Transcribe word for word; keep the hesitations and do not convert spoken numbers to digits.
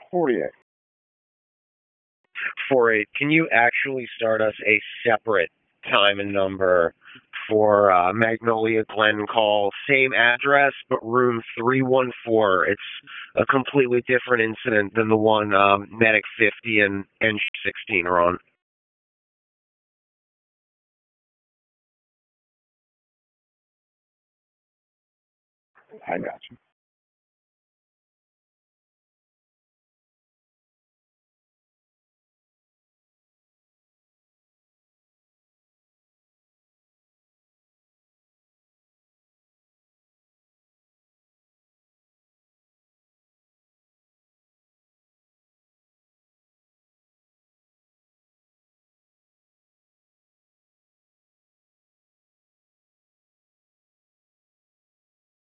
forty-eight. For it, can you actually start us a separate time and number for uh, Magnolia Glen call? Same address, but room three one four. It's a completely different incident than the one um, Medic fifty and N sixteen are on. I got you.